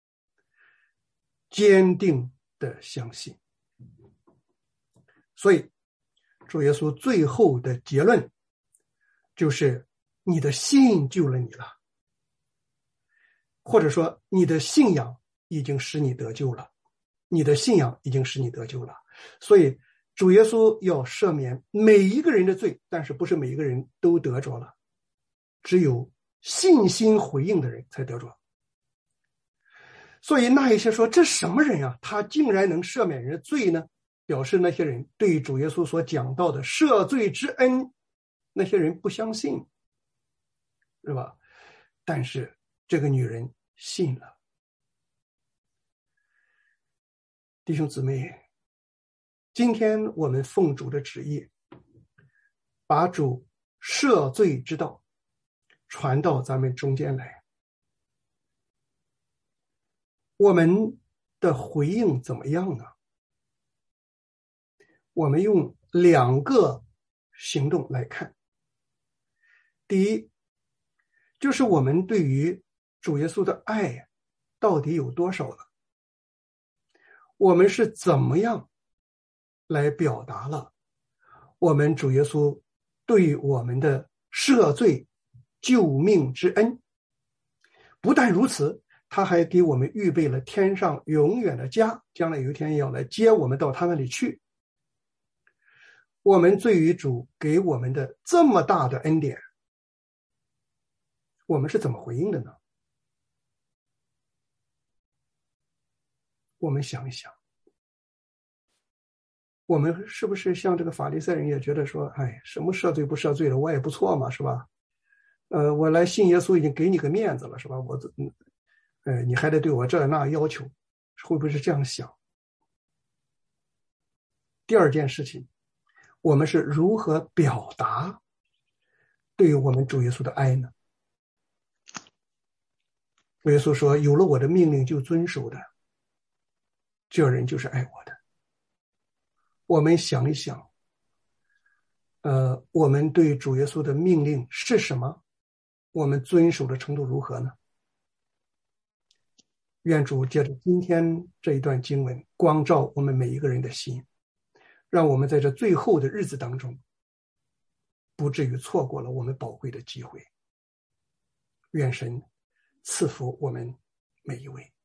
Speaker 2: 坚定的相信。所以主耶稣最后的结论就是你的信救了你了，或者说你的信仰已经使你得救了，你的信仰已经使你得救了。所以主耶稣要赦免每一个人的罪，但是不是每一个人都得着了，只有信心回应的人才得着。所以那一些说这什么人啊，他竟然能赦免人的罪呢？表示那些人对主耶稣所讲到的赦罪之恩，那些人不相信，是吧？但是这个女人信了。弟兄姊妹，今天我们奉主的旨意，把主赦罪之道传到咱们中间来，我们的回应怎么样呢？我们用两个行动来看。第一，就是我们对于主耶稣的爱到底有多少呢？我们是怎么样来表达了我们主耶稣对我们的赦罪救命之恩？不但如此，他还给我们预备了天上永远的家，将来有一天要来接我们到他那里去。我们对于主给我们的这么大的恩典，我们是怎么回应的呢？我们想一想，我们是不是像这个法利赛人也觉得说，哎，什么赦罪不赦罪的，我也不错嘛，是吧？呃，我来信耶稣已经给你个面子了，是吧？我，呃，你还得对我这那要求，会不会是这样想？第二件事情，我们是如何表达对于我们主耶稣的爱呢？主耶稣说，有了我的命令就遵守的，这人就是爱我的。我们想一想，呃，我们对主耶稣的命令是什么？我们遵守的程度如何呢？愿主借着今天这一段经文光照我们每一个人的心，让我们在这最后的日子当中不至于错过了我们宝贵的机会。愿神赐福我们每一位。